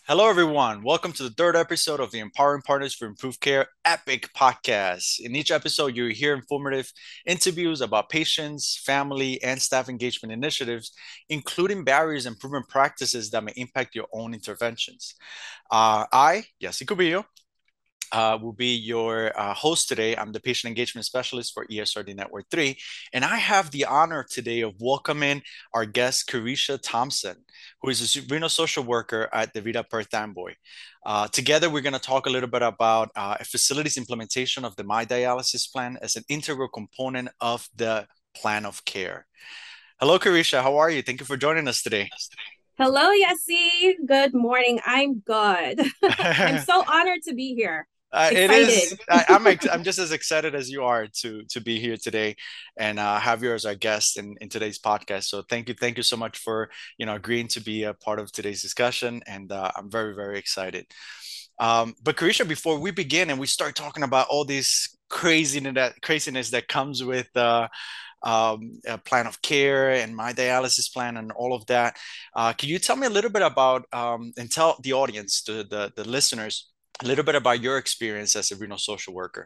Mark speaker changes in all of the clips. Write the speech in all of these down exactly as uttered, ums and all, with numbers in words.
Speaker 1: Hello, everyone. Welcome to the third episode of the Empowering Partners for Improved Care Epic podcast. In each episode, you hear informative interviews about patients, family, and staff engagement initiatives, including barriers and proven practices that may impact your own interventions. Uh, I, Yasi Cubillo, uh, will be your uh, host today. I'm the patient engagement specialist for E S R D Network three, and I have the honor today of welcoming our guest, Carisha Thompson, who is a renal social worker at DaVita Perth Amboy. Uh, together, we're going to talk a little bit about uh, a facilities implementation of the My Dialysis Plan as an integral component of the plan of care. Hello, Carisha. How are you? Thank you for joining us today.
Speaker 2: Hello, Yessie. Good morning. I'm good. I'm so honored to be here.
Speaker 1: Uh, it is.
Speaker 2: Excited.
Speaker 1: I, I'm. Ex- I'm just as excited as you are to to be here today, and uh, have you as our guest in in today's podcast. So thank you, thank you so much for you know agreeing to be a part of today's discussion, and uh, I'm very very excited. Um, but Carisha, before we begin and we start talking about all this craziness that craziness that comes with uh, um, a plan of care and my dialysis plan and all of that, uh, can you tell me a little bit about um, and tell the audience, the the, the listeners a little bit about your experience as a renal social worker.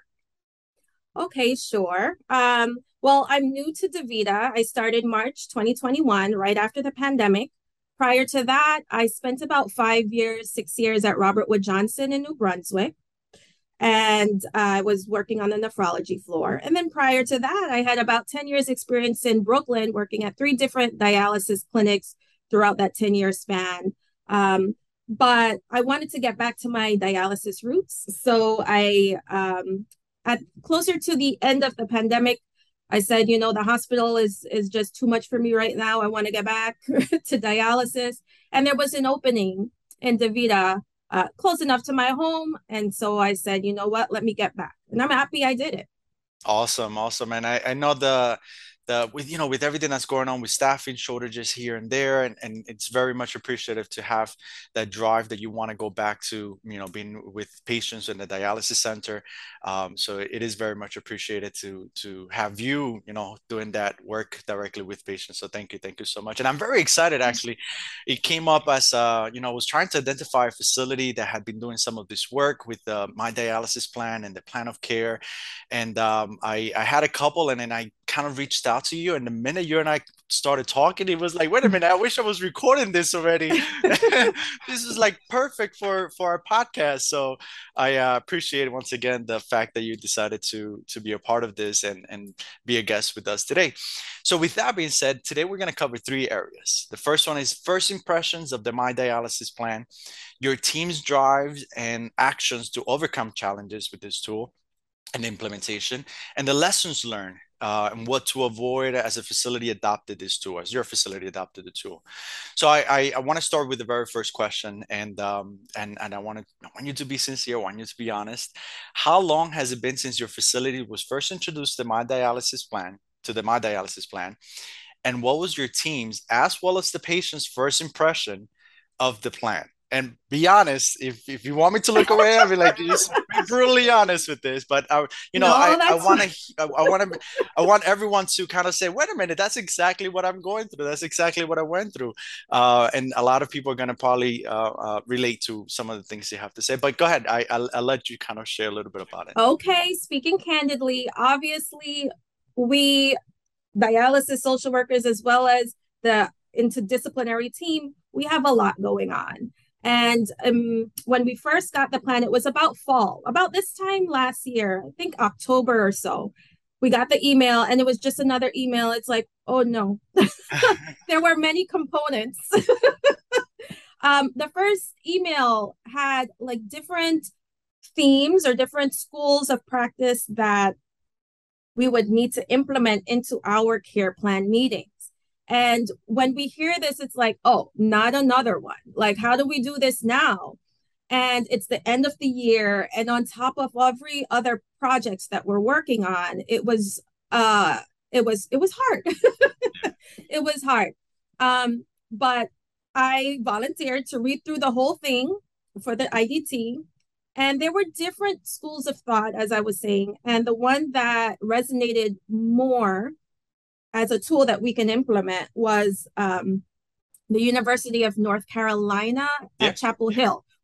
Speaker 2: Okay, sure. Um, well, I'm new to DaVita. I started March twenty twenty-one, right after the pandemic. Prior to that, I spent about five years, six years at Robert Wood Johnson in New Brunswick, and uh, I was working on the nephrology floor. And then prior to that, I had about ten years experience in Brooklyn, working at three different dialysis clinics throughout that ten year span. Um, but I wanted to get back to my dialysis roots. So I, um, at closer to the end of the pandemic, I said, you know, the hospital is is just too much for me right now. I want to get back to dialysis. And there was an opening in DaVita uh, close enough to my home. And so I said, you know what, let me get back. And I'm happy I did it.
Speaker 1: Awesome, awesome. And I, I know the the with you know with everything that's going on with staffing shortages here and there, and, and it's very much appreciative to have that drive that you want to go back to, you know, being with patients in the dialysis center. Um, so it is very much appreciated to to have you, you know, doing that work directly with patients. So thank you, thank you so much. And I'm very excited actually. It came up as uh, you know, I was trying to identify a facility that had been doing some of this work with uh, my dialysis plan and the plan of care, and um, I, I had a couple, and then I kind of reached out to you. And the minute you and I started talking, it was like, wait a minute, I wish I was recording this already. This is like perfect for for our podcast. So I uh, appreciate once again the fact that you decided to to be a part of this and and be a guest with us today. So with that being said, today we're going to cover three areas. The first one is first impressions of the My Dialysis Plan, your team's drives and actions to overcome challenges with this tool and implementation, and the lessons learned uh, and what to avoid as a facility adopted this tool, as your facility adopted the tool. So I I, I want to start with the very first question, and um and and I want to I want you to be sincere, I want you to be honest. How long has it been since your facility was first introduced to my dialysis plan to the my dialysis plan, and what was your team's as well as the patient's first impression of the plan? And be honest, if if you want me to look away, I'll be like, just be brutally honest with this. But I, you know,
Speaker 2: No,
Speaker 1: I I
Speaker 2: that's
Speaker 1: want to I want to I want everyone to kind of say, wait a minute, that's exactly what I'm going through. That's exactly what I went through. Uh, and a lot of people are going to probably uh, uh, relate to some of the things you have to say. But go ahead, I I'll, I'll let you kind of share a little bit about it.
Speaker 2: okay. Speaking candidly, obviously, we dialysis social workers, as well as the interdisciplinary team, we have a lot going on. And um, when we first got the plan, it was about fall, about this time last year, I think October or so. We got the email, and it was just another email. It's like, oh no, there were many components. um, the first email had like different themes or different schools of practice that we would need to implement into our care plan meetings. And when we hear this, it's like, oh, not another one. Like, how do we do this now? And it's the end of the year. And on top of every other projects that we're working on, it was uh it was it was hard. It was hard. Um, but I volunteered to read through the whole thing for the I D T, and there were different schools of thought, as I was saying. And the one that resonated more as a tool that we can implement was um, the University of North Carolina
Speaker 1: Yeah,
Speaker 2: at Chapel Hill,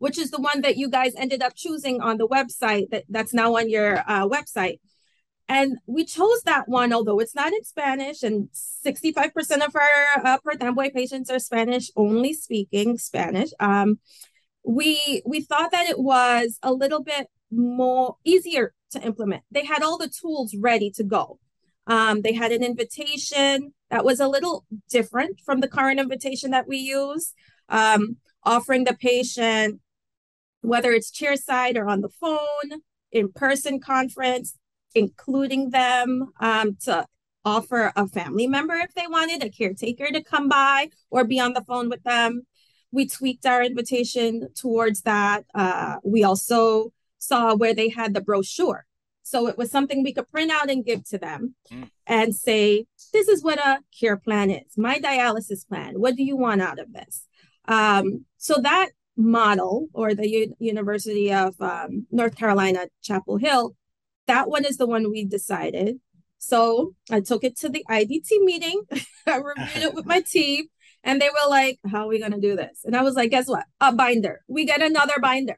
Speaker 2: which is the one that you guys ended up choosing on the website that, that's now on your uh, website. And we chose that one, although it's not in Spanish, and sixty-five percent of our uh, Perth Amboy patients are Spanish only speaking Spanish. Um, we we thought that it was a little bit more easier to implement. They had all the tools ready to go. Um, they had an invitation that was a little different from the current invitation that we use, um, offering the patient, whether it's chairside or on the phone, in-person conference, including them um, to offer a family member if they wanted, a caretaker to come by or be on the phone with them. We tweaked our invitation towards that. Uh, we also saw where they had the brochure. So it was something we could print out and give to them mm. and say, this is what a care plan is, my dialysis plan. What do you want out of this? Um, so that model, or the U- University of um, North Carolina, Chapel Hill, that one is the one we decided. So I took it to the I D T meeting. I reviewed it with my team, and they were like, how are we going to do this? And I was like, guess what? A binder. We get another binder.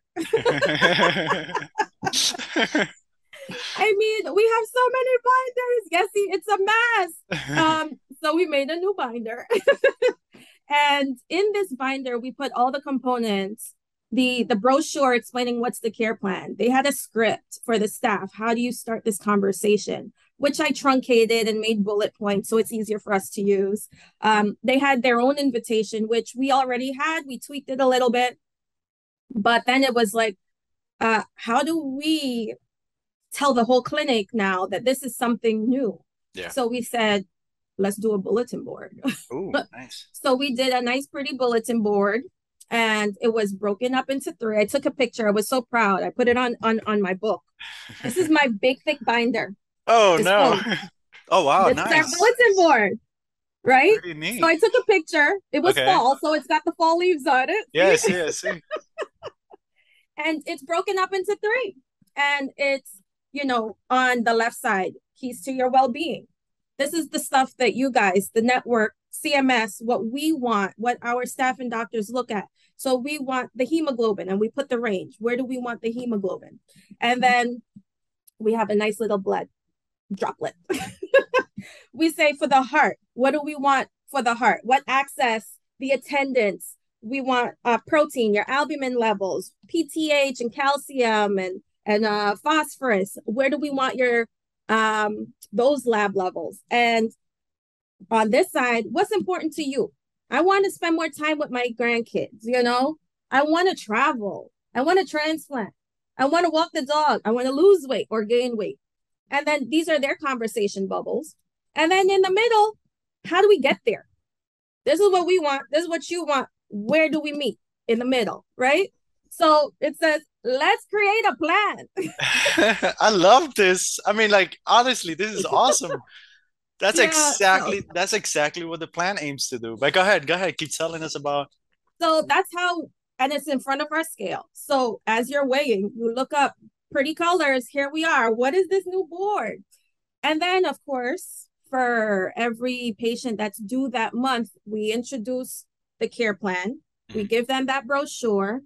Speaker 2: I mean, we have so many binders. Yes, it's a mess. Um, so we made a new binder. And in this binder, we put all the components, the, the brochure explaining what's the care plan. They had a script for the staff. How do you start this conversation? Which I truncated and made bullet points so it's easier for us to use. Um, they had their own invitation, which we already had. We tweaked it a little bit. But then it was like, uh, how do we tell the whole clinic now that this is something new? Yeah. So we said, let's do a bulletin board.
Speaker 1: Ooh, nice.
Speaker 2: So we did a nice, pretty bulletin board, and it was broken up into three. I took a picture. I was so proud. I put it on on, on my book. This is my big, thick binder.
Speaker 1: Oh, it's no. Full. Oh, wow.
Speaker 2: This
Speaker 1: nice.
Speaker 2: is our bulletin board, right?
Speaker 1: Pretty neat.
Speaker 2: So I took a picture. It was okay. Fall, so it's got the fall leaves on it.
Speaker 1: Yes, yes. Yeah,
Speaker 2: and it's broken up into three. And it's, you know, on the left side, keys to your well-being. This is the stuff that you guys, the network, C M S, what we want, what our staff and doctors look at. So we want the hemoglobin, and we put the range. Where do we want the hemoglobin? And then we have a nice little blood droplet. We say for the heart, what do we want for the heart? What access, the attendance. We want uh, protein, your albumin levels, P T H and calcium and, and uh, phosphorus. Where do we want your um those lab levels? And on this side, what's important to you? I want to spend more time with my grandkids, you know. I want to travel. I want to transplant. I want to walk the dog. I want to lose weight or gain weight. And then these are their conversation bubbles. And then in the middle, how do we get there? This is what we want. This is what you want. Where do we meet? In the middle, right? So it says, let's create a plan.
Speaker 1: I love this. I mean, like, honestly, this is awesome. That's yeah, exactly so, that's exactly what the plan aims to do. But go ahead, go ahead, keep telling us about.
Speaker 2: So that's how, and it's in front of our scale. So as you're weighing, you look up pretty colors. Here we are. What is this new board? And then, of course, for every patient that's due that month, we introduce the care plan. We mm-hmm. give them that brochure.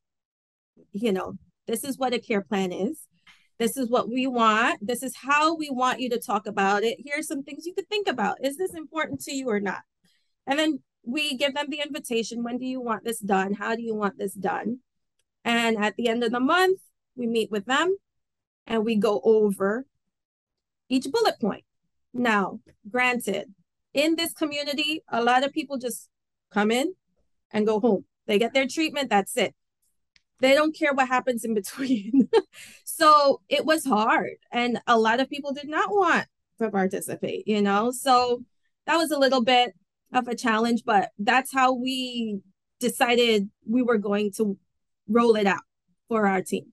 Speaker 2: You know, this is what a care plan is. This is what we want. This is how we want you to talk about it. Here's some things you could think about. Is this important to you or not? And then we give them the invitation. When do you want this done? How do you want this done? And at the end of the month, we meet with them and we go over each bullet point. Now, granted, in this community, a lot of people just come in and go home. They get their treatment. That's it. They don't care what happens in between. So it was hard. And a lot of people did not want to participate, you know? So that was a little bit of a challenge, but that's how we decided we were going to roll it out for our team.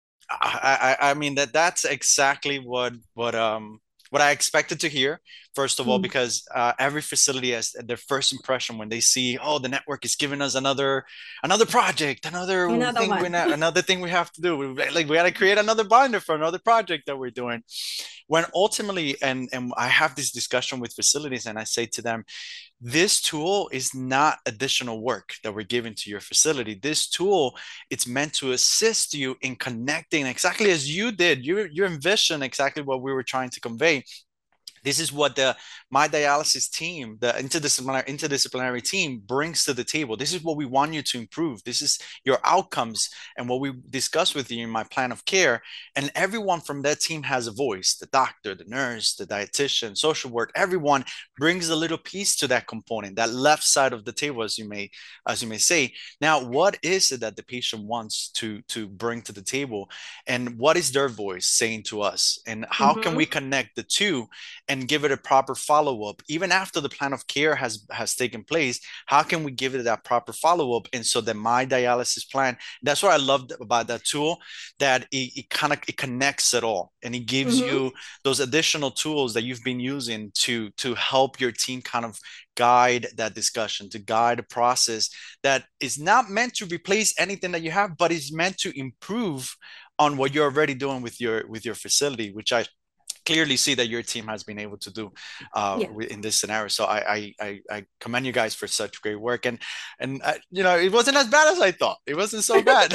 Speaker 1: I, I, I mean, that that's exactly what, what, um, what I expected to hear, first of all, mm. because uh, every facility has their first impression when they see, oh, the network is giving us another another project, another,
Speaker 2: another
Speaker 1: thing we not, another thing we have to do. We, like we got to create another binder for another project that we're doing. when ultimately, and and I have this discussion with facilities, and I say to them, this tool is not additional work that we're giving to your facility. This tool, it's meant to assist you in connecting exactly as you did. You you envision exactly what we were trying to convey. This is what the my dialysis team, the interdisciplinary interdisciplinary team, brings to the table. This is what we want you to improve. This is your outcomes and what we discuss with you in my plan of care. And everyone from that team has a voice: the doctor, the nurse, the dietitian, social work. Everyone brings a little piece to that component, that left side of the table, as you may as you may say. Now, what is it that the patient wants to to bring to the table, and what is their voice saying to us, and how can
Speaker 2: Mm-hmm.
Speaker 1: we connect the two and give it a proper follow-up even after the plan of care has has taken place? How can we give it that proper follow-up? And so that my dialysis plan, that's what I loved about that tool, that it, it kind of it connects it all, and it gives
Speaker 2: Mm-hmm.
Speaker 1: you those additional tools that you've been using to to help your team kind of guide that discussion, to guide a process that is not meant to replace anything that you have, but is meant to improve on what you're already doing with your with your facility, which I clearly see that your team has been able to do uh,
Speaker 2: Yeah.
Speaker 1: in this scenario. So I, I I commend you guys for such great work, and and uh, you know, it wasn't as bad as I thought. It wasn't so bad,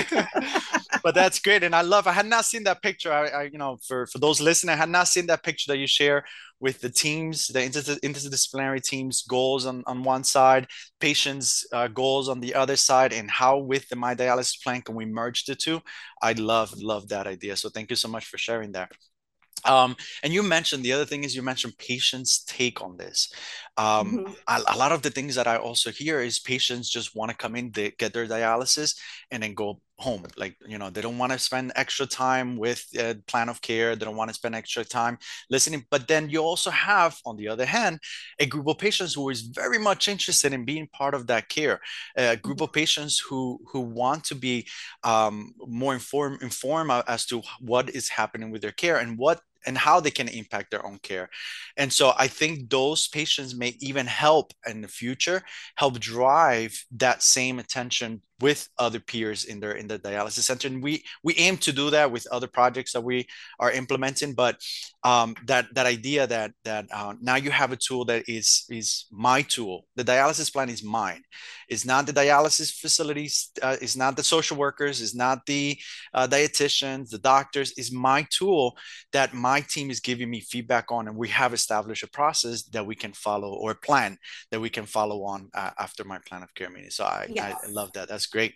Speaker 1: but that's great, and I love. I had not seen that picture. I, I you know, for for those listening, I had not seen that picture that you share with the teams, the inter- interdisciplinary teams goals on, on one side, patients uh, goals on the other side, and how with the My Dialysis plan can we merge the two. I love love that idea. So thank you so much for sharing that. Um, and you mentioned the other thing is you mentioned patients' take on this. Um,
Speaker 2: Mm-hmm.
Speaker 1: a, a lot of the things that I also hear is patients just want to come in, they get their dialysis, and then go home. Like, you know, they don't want to spend extra time with a plan of care. They don't want to spend extra time listening. But then you also have, on the other hand, a group of patients who is very much interested in being part of that care. A group of patients who who want to be um, more informed informed as to what is happening with their care and what and how they can impact their own care. And so I think those patients may even help in the future, help drive that same attention with other peers in their in the dialysis center. And we we aim to do that with other projects that we are implementing. But um, that that idea that that uh, now you have a tool that is is my tool. The dialysis plan is mine. It's not the dialysis facilities. Uh, it's not the social workers. It's not the uh, dietitians, the doctors. Is my tool that my team is giving me feedback on, and we have established a process that we can follow, or a plan that we can follow on uh, after my plan of care meeting. So I, I
Speaker 2: Yes.
Speaker 1: love that. That's great.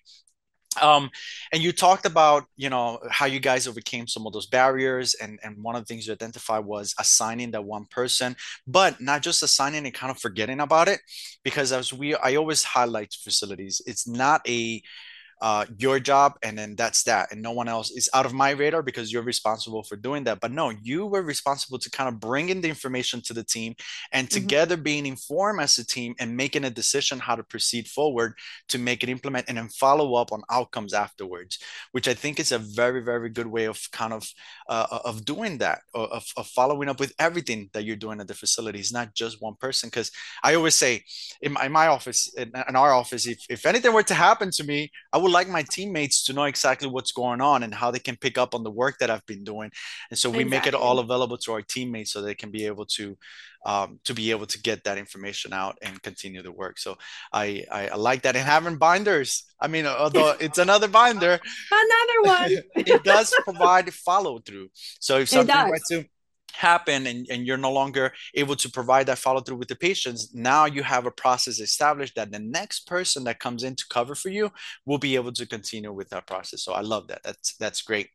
Speaker 1: Um, and you talked about, you know, how you guys overcame some of those barriers, and and one of the things you identified was assigning that one person, but not just assigning and kind of forgetting about it, because as we, I always highlight facilities, it's not a uh, your job and then that's that, and no one else is out of my radar because you're responsible for doing that. But no, you were responsible to kind of bring in the information to the team, and
Speaker 2: Mm-hmm.
Speaker 1: together being informed as a team and making a decision how to proceed forward to make it implement and then follow up on outcomes afterwards, which I think is a very very good way of kind of uh, of doing that, of, of following up with everything that you're doing at the facility. It's not just one person, because I always say in my, in my office, in, in our office, if, if anything were to happen to me, I would like my teammates to know exactly what's going on and how they can pick up on the work that I've been doing. And so we make it all
Speaker 2: Exactly.
Speaker 1: available to our teammates so they can be able to um, to be able to get that information out and continue the work. So I, I, I like that. And having binders, I mean, although it's another binder,
Speaker 2: Another one.
Speaker 1: it does provide follow through. So if
Speaker 2: It
Speaker 1: something were
Speaker 2: does.
Speaker 1: to happen, and, and you're no longer able to provide that follow through with the patients, now you have a process established that the next person that comes in to cover for you will be able to continue with that process. So I love that. That's that's great.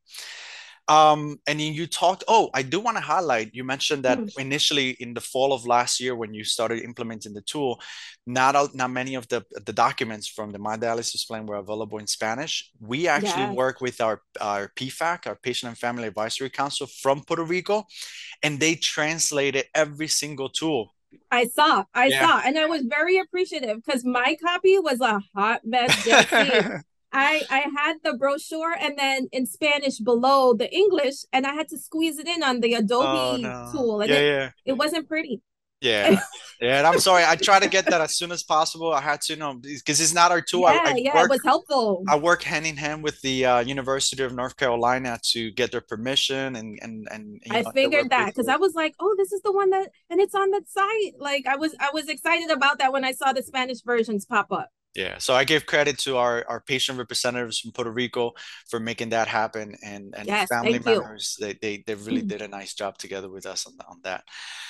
Speaker 1: Um, and then you talked, oh, I do want to highlight, you mentioned that
Speaker 2: Mhm.
Speaker 1: initially in the fall of last year when you started implementing the tool, not, not many of the, the documents from the My Dialysis Plan were available in Spanish. We actually
Speaker 2: Yes.
Speaker 1: work with our, our P FAC, our Patient and Family Advisory Council from Puerto Rico, and they translated every single tool.
Speaker 2: I saw, I
Speaker 1: Yeah.
Speaker 2: saw, and I was very appreciative because my copy was a hot mess, Jesse. I I had the brochure and then in Spanish below the English, and I had to squeeze it in on the
Speaker 1: Oh
Speaker 2: Adobe
Speaker 1: no.
Speaker 2: tool, and
Speaker 1: Yeah,
Speaker 2: it
Speaker 1: yeah.
Speaker 2: it wasn't pretty.
Speaker 1: Yeah. Yeah, and I'm sorry. I try to get that as soon as possible. I had to, you know, because it's not our tool. I,
Speaker 2: Yeah,
Speaker 1: I
Speaker 2: yeah, it
Speaker 1: work
Speaker 2: was helpful.
Speaker 1: I work hand in hand with the uh, University of North Carolina to get their permission and and and you
Speaker 2: I
Speaker 1: know the
Speaker 2: figured
Speaker 1: work
Speaker 2: that because I
Speaker 1: paperwork.
Speaker 2: was like, oh, this is the one that, and it's on the site. Like I was, I was excited about that when I saw the Spanish versions pop up.
Speaker 1: Yeah, so I give credit to our, our patient representatives from Puerto Rico for making that happen, and and
Speaker 2: Yes,
Speaker 1: family
Speaker 2: thank you.
Speaker 1: members. They they they really did a nice job together with us on on that.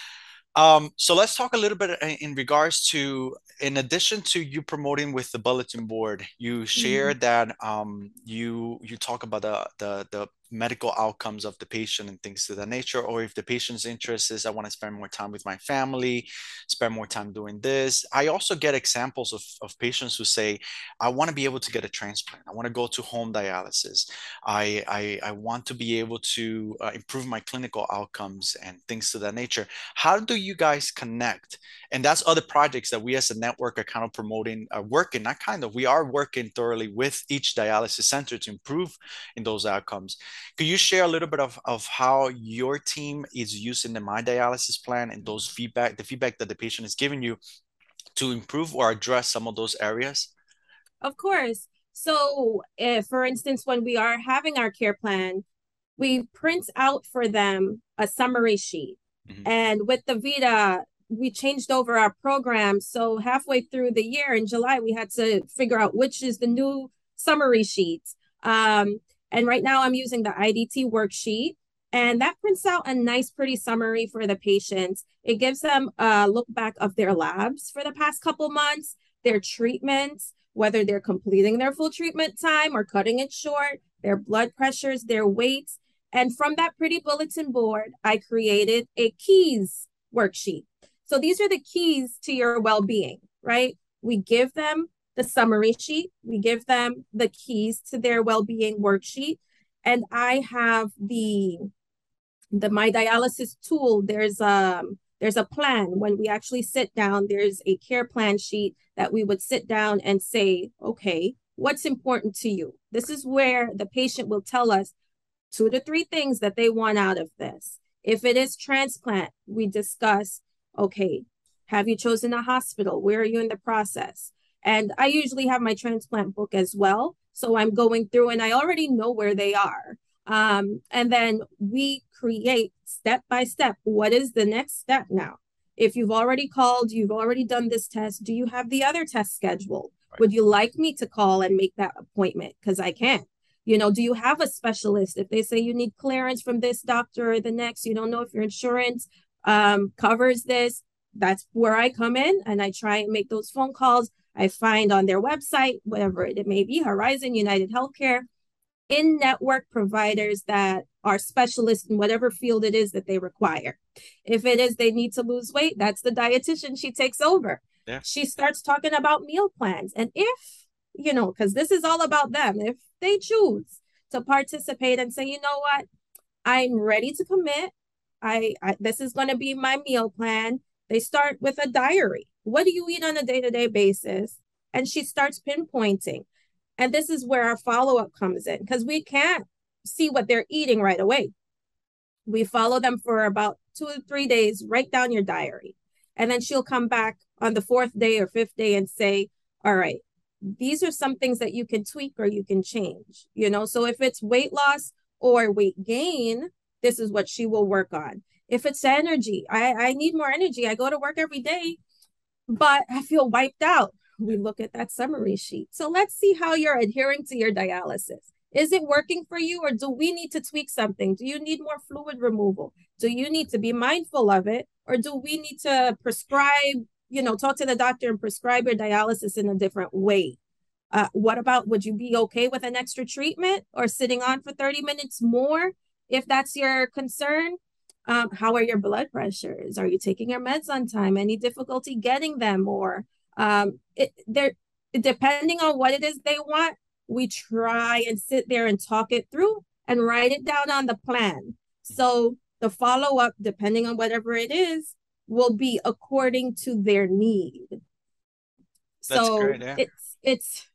Speaker 1: Um, so let's talk a little bit in in regards to, in addition to you promoting with the bulletin board, you
Speaker 2: Mhm.
Speaker 1: shared that um, you you talk about the, the the medical outcomes of the patient and things of that nature, or if the patient's interest is, I want to spend more time with my family, spend more time doing this. I also get examples of, of patients who say, I want to be able to get a transplant. I want to go to home dialysis. I, I, I want to be able to uh, improve my clinical outcomes and things of that nature. How do you guys connect? And that's other projects that we as a network are kind of promoting, are working, not kind of, we are working thoroughly with each dialysis center to improve in those outcomes. Could you share a little bit of, of how your team is using the My Dialysis plan and those feedback, the feedback that the patient is giving you to improve or address some of those areas?
Speaker 2: Of course. So, if, for instance, when we are having our care plan, we print out for them a summary sheet.
Speaker 1: Mhm.
Speaker 2: And with the Vita, we changed over our program. So halfway through the year in July, we had to figure out which is the new summary sheet. Um, and right now I'm using the I D T worksheet. And that prints out a nice, pretty summary for the patients. It gives them a look back of their labs for the past couple months, their treatments, whether they're completing their full treatment time or cutting it short, their blood pressures, their weights, and from that pretty bulletin board, I created a keys worksheet. So these are the keys to your well being, right? We give them the summary sheet, we give them the keys to their well being worksheet. And I have the the my dialysis tool. There's um there's a plan when we actually sit down. There's a care plan sheet that we would sit down and say, okay, what's important to you? This is where the patient will tell us two to three things that they want out of this. If it is transplant, we discuss, okay, have you chosen a hospital? Where are you in the process? And I usually have my transplant book as well. So I'm going through and I already know where they are. Um, and then we create step by step what is the next step now? If you've already called, you've already done this test, do you have the other test scheduled?
Speaker 1: Right.
Speaker 2: Would you like me to call and make that appointment? Because I can. You know, do you have a specialist? If they say you need clearance from this doctor or the next, you don't know if your insurance um, covers this, that's where I come in and I try and make those phone calls. I find on their website, whatever it may be, Horizon, United Healthcare, in network providers that are specialists in whatever field it is that they require. If it is they need to lose weight, that's the dietitian. She takes over.
Speaker 1: Yeah.
Speaker 2: She starts talking about meal plans. And if, you know, because this is all about them, if they choose to participate and say, you know what, I'm ready to commit. I, I this is going to be my meal plan. They start with a diary. What do you eat on a day-to-day basis? And she starts pinpointing. And this is where our follow-up comes in because we can't see what they're eating right away. We follow them for about two or three days, write down your diary. And then she'll come back on the fourth day or fifth day and say, all right, these are some things that you can tweak or you can change. You know, so if it's weight loss or weight gain, this is what she will work on. If it's energy, I, I need more energy. I go to work every day, but I feel wiped out. We look at that summary sheet. So let's see how you're adhering to your dialysis. Is it working for you, or do we need to tweak something? Do you need more fluid removal? Do you need to be mindful of it, or do we need to prescribe, you know, talk to the doctor and prescribe your dialysis in a different way? Uh, what about, would you be okay with an extra treatment or sitting on for thirty minutes more if that's your concern? Um, how are your blood pressures? Are you taking your meds on time? Any difficulty getting them? Or um, it, they're depending on what it is they want, we try and sit there and talk it through and write it down on the plan. So the follow up, depending on whatever it is, will be according to their need.
Speaker 1: That's
Speaker 2: So
Speaker 1: great. Yeah.
Speaker 2: it's it's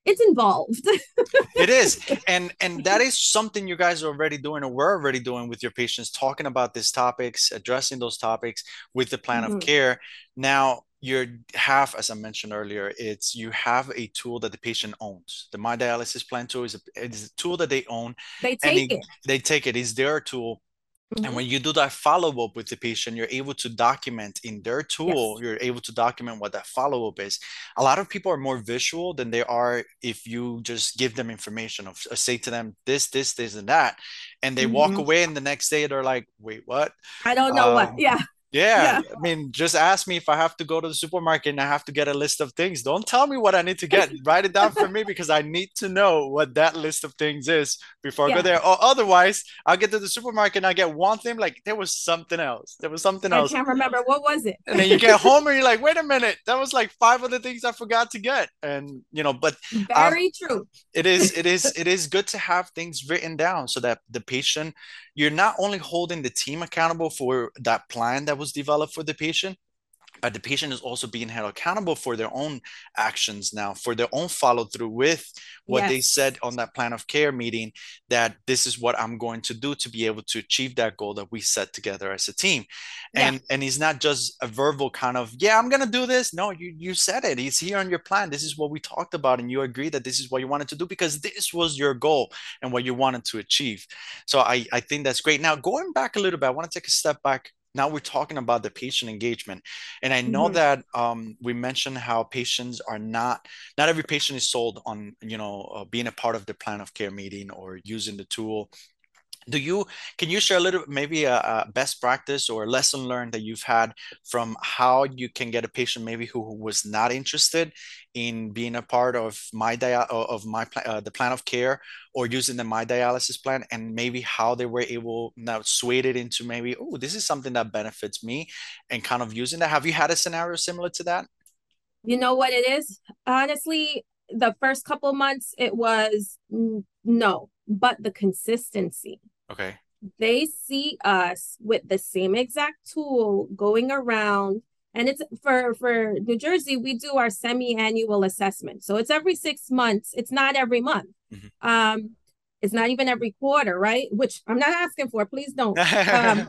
Speaker 2: it's involved.
Speaker 1: It is. And and that is something you guys are already doing or we're already doing with your patients, talking about these topics, addressing those topics with the plan of
Speaker 2: Mhm.
Speaker 1: care. Now, you have, as I mentioned earlier, it's you have a tool that the patient owns. The My Dialysis Plan tool is a, it is a tool that they own,
Speaker 2: They
Speaker 1: and
Speaker 2: take
Speaker 1: it,
Speaker 2: it.
Speaker 1: they take it. It's their tool, and
Speaker 2: Mhm.
Speaker 1: when you do that follow up with the patient, you're able to document in their tool,
Speaker 2: Yes.
Speaker 1: you're able to document what that follow up is. A lot of people are more visual than they are if you just give them information of say to them this, this, this, and that. And they walk
Speaker 2: Mhm.
Speaker 1: away, and the next day they're like, wait, what?
Speaker 2: I don't know what.
Speaker 1: Um,
Speaker 2: Yeah.
Speaker 1: yeah,
Speaker 2: Yeah.
Speaker 1: I mean, just ask me if I have to go to the supermarket and I have to get a list of things. Don't tell me what I need to get. Write it down for me because I need to know what that list of things is before I go
Speaker 2: Yeah.
Speaker 1: there. Or otherwise, I'll get to the supermarket and I get one thing like there was something else. There was something
Speaker 2: I
Speaker 1: else.
Speaker 2: can't remember what was it.
Speaker 1: And then you get home and you're like, wait a minute, that was like five other things I forgot to get. And you know, but um
Speaker 2: Very true.
Speaker 1: it is it is it is good to have things written down so that the patient, you're not only holding the team accountable for that plan that was developed for the patient, but the patient is also being held accountable for their own actions now, for their own follow through with what they
Speaker 2: Yes.
Speaker 1: said on that plan of care meeting, that this is what I'm going to do to be able to achieve that goal that we set together as a team.
Speaker 2: Yeah.
Speaker 1: And and he's not just a verbal kind of, yeah, I'm gonna do this. No, you you said it. He's here on your plan. This is what we talked about, and you agreed that this is what you wanted to do because this was your goal and what you wanted to achieve. So I I think that's great. Now going back a little bit, I want to take a step back. Now we're talking about the patient engagement. And I know
Speaker 2: Mhm.
Speaker 1: that um, we mentioned how patients are not, not every patient is sold on, you know, uh, being a part of the plan of care meeting or using the tool. Do you, can you share a little, maybe a, a best practice or a lesson learned that you've had from how you can get a patient maybe who was not interested in being a part of my dia of my uh, the plan of care or using the my dialysis plan, and maybe how they were able now swayed it into maybe, oh, this is something that benefits me, and kind of using that. Have you had a scenario similar to that?
Speaker 2: You know what it is? Honestly, the first couple months it was n- no, but the consistency.
Speaker 1: Okay.
Speaker 2: They see us with the same exact tool going around, and it's for for New Jersey, we do our semi-annual assessment. So it's every six months. It's not every month.
Speaker 1: Mhm.
Speaker 2: Um, it's not even every quarter, right? Which I'm not asking for. Please don't. Um,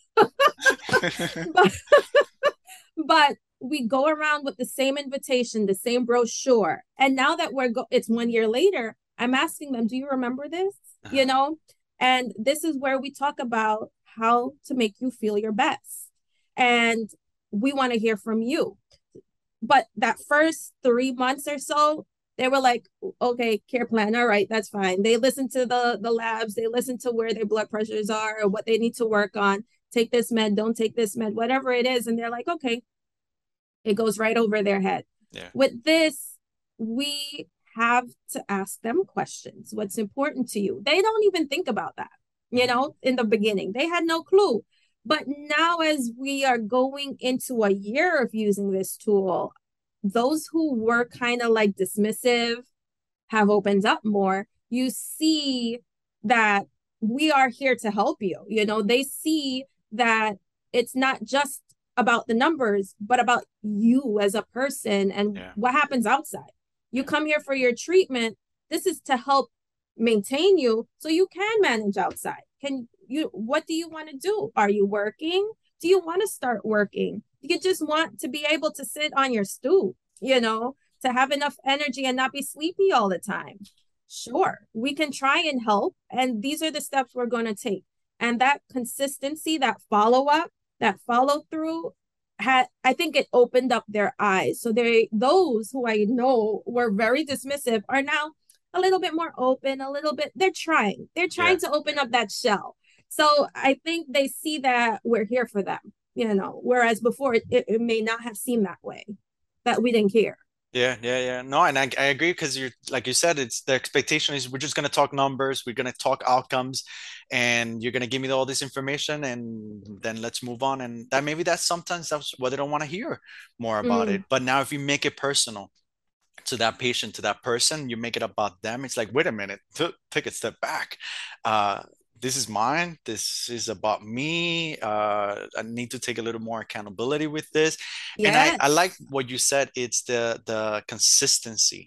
Speaker 2: but but we go around with the same invitation, the same brochure. And now that we're go- it's one year later, I'm asking them, "Do you remember this?" You
Speaker 1: Uh-huh.
Speaker 2: know, and this is where we talk about how to make you feel your best, and we want to hear from you. But that first three months or so, they were like, "Okay, care plan, all right, that's fine." They listen to the the labs, they listen to where their blood pressures are or what they need to work on. Take this med, don't take this med, whatever it is, and they're like, "Okay." It goes right over their head.
Speaker 1: Yeah.
Speaker 2: With this, we have to ask them questions. What's important to you? They don't even think about that, you
Speaker 1: Mhm.
Speaker 2: know, in the beginning. They had no clue. But now, as we are going into a year of using this tool, those who were kind of like dismissive have opened up more. You see that we are here to help you. You know, they see that it's not just about the numbers, but about you as a person and
Speaker 1: Yeah.
Speaker 2: what happens outside. You
Speaker 1: Yeah.
Speaker 2: come here for your treatment. This is to help maintain you so you can manage outside. Can you, what do you want to do? Are you working? Do you want to start working? Do you just want to be able to sit on your stool, you know, to have enough energy and not be sleepy all the time? Sure, we can try and help. And these are the steps we're going to take. And that consistency, that follow up, that follow through had, I think it opened up their eyes. So they, those who I know were very dismissive are now a little bit more open, a little bit, they're trying, they're
Speaker 1: Yeah.
Speaker 2: trying to open up that shell. So I think they see that we're here for them, you know, whereas before it, it may not have seemed that way, that we didn't care.
Speaker 1: Yeah, yeah, yeah. No, and I, I agree because you're like you said, it's the expectation is we're just gonna talk numbers, we're gonna talk outcomes, and you're gonna give me all this information, and then let's move on. And that maybe that's sometimes that's what they don't want to hear more about it.
Speaker 2: Mm,
Speaker 1: But now if you make it personal to that patient, to that person, you make it about them. It's like, wait a minute, t- take a step back. Uh, this is mine. This is about me. Uh, I need to take a little more accountability with this. And I, I like
Speaker 2: yes.
Speaker 1: what you said. It's the the consistency.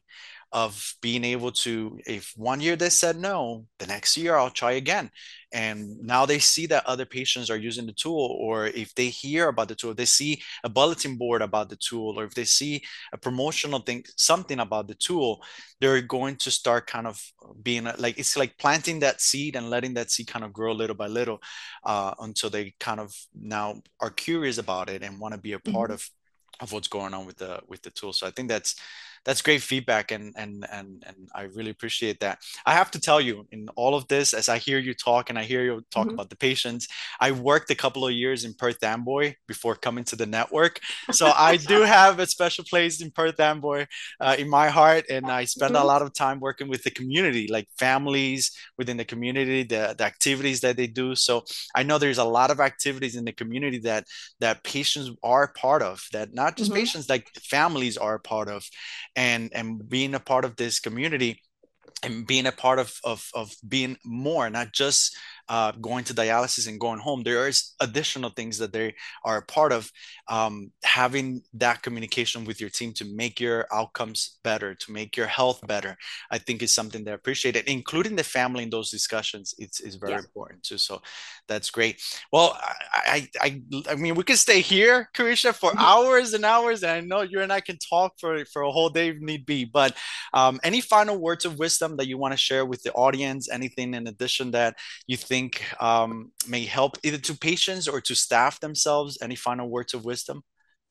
Speaker 1: of being able to, if one year they said no, the next year I'll try again. And now they see that other patients are using the tool, or if they hear about the tool, they see a bulletin board about the tool, or if they see a promotional thing, something about the tool, they're going to start kind of being like, it's like planting that seed and letting that seed kind of grow little by little, uh, until they kind of now are curious about it and want to be a part
Speaker 2: Mhm.
Speaker 1: of of what's going on with the with the tool. So I think that's that's great feedback, and and and and I really appreciate that. I have to tell you, in all of this, as I hear you talk and I hear you talk
Speaker 2: Mhm.
Speaker 1: about the patients, I worked a couple of years in Perth Amboy before coming to the network. So I do have a special place in Perth Amboy, uh, in my heart, and I spend a
Speaker 2: Mhm.
Speaker 1: lot of time working with the community, like families within the community, the, the activities that they do. So I know there's a lot of activities in the community that that patients are part of, that not just
Speaker 2: Mhm.
Speaker 1: patients, like families are a part of, and and being a part of this community and being a part of of, of being more, not just uh, going to dialysis and going home. There is additional things that they are a part of. Um, having that communication with your team to make your outcomes better, to make your health better, I think is something they appreciate it. Including the family in those discussions, it's is very
Speaker 2: Yeah.
Speaker 1: important too. So that's great. Well, I, I, I, I mean, we could stay here, Carisha, for
Speaker 2: Mhm.
Speaker 1: hours and hours, and I know you and I can talk for for a whole day if need be. But um, any final words of wisdom that you want to share with the audience? Anything in addition that you think um, may help either to patients or to staff themselves? Any final words of wisdom?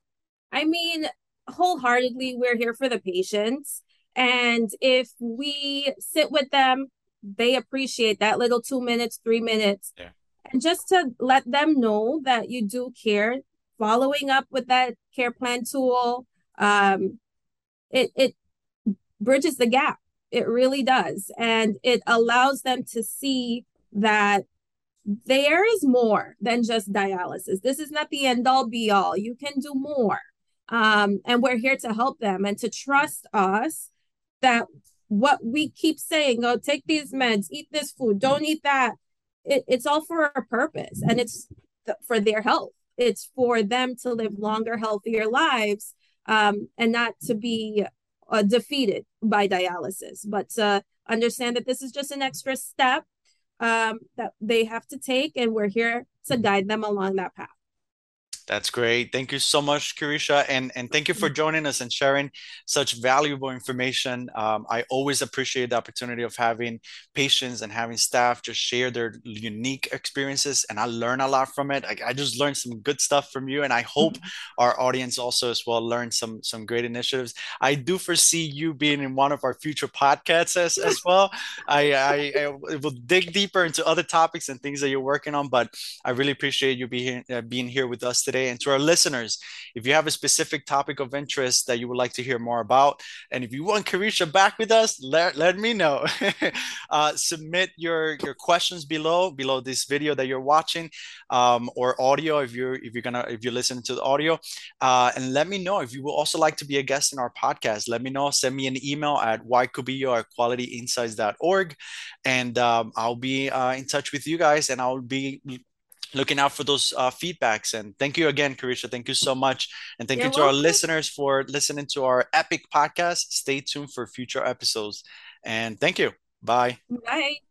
Speaker 2: I mean, wholeheartedly, we're here for the patients. And if we sit with them, they appreciate that little two minutes, three minutes.
Speaker 1: Yeah.
Speaker 2: And just to let them know that you do care, following up with that care plan tool, um, it, it bridges the gap. It really does. And it allows them to see that there is more than just dialysis. This is not the end all be all. You can do more. Um, and we're here to help them and to trust us that what we keep saying, oh, take these meds, eat this food, don't eat that. It, it's all for a purpose, and it's th- for their health. It's for them to live longer, healthier lives, um, and not to be uh, defeated by dialysis, but to understand that this is just an extra step um, that they have to take, and we're here to guide them along that path.
Speaker 1: That's great. Thank you so much, Kirisha, and and thank you for joining us and sharing such valuable information. Um, I always appreciate the opportunity of having patients and having staff just share their unique experiences, and I learn a lot from it. I, I just learned some good stuff from you, and I hope our audience also as well learn some some great initiatives. I do foresee you being in one of our future podcasts as, as well. I, I, I will dig deeper into other topics and things that you're working on, but I really appreciate you being uh, being here with us today. And to our listeners, if you have a specific topic of interest that you would like to hear more about, and if you want Carisha back with us, let, let me know. uh, submit your your questions below below this video that you're watching, um, or audio if you're if you're gonna if you're listening to the audio, uh, and let me know if you would also like to be a guest in our podcast. Let me know. Send me an email at ycubillo at quality insights dot org, and um, I'll be uh, in touch with you guys, and I'll be looking out for those uh, feedbacks. And thank you again, Carisha. Thank you so much. And thank you
Speaker 2: You're
Speaker 1: to our
Speaker 2: welcome.
Speaker 1: listeners for listening to our epic podcast. Stay tuned for future episodes. And thank you. Bye.
Speaker 2: Bye.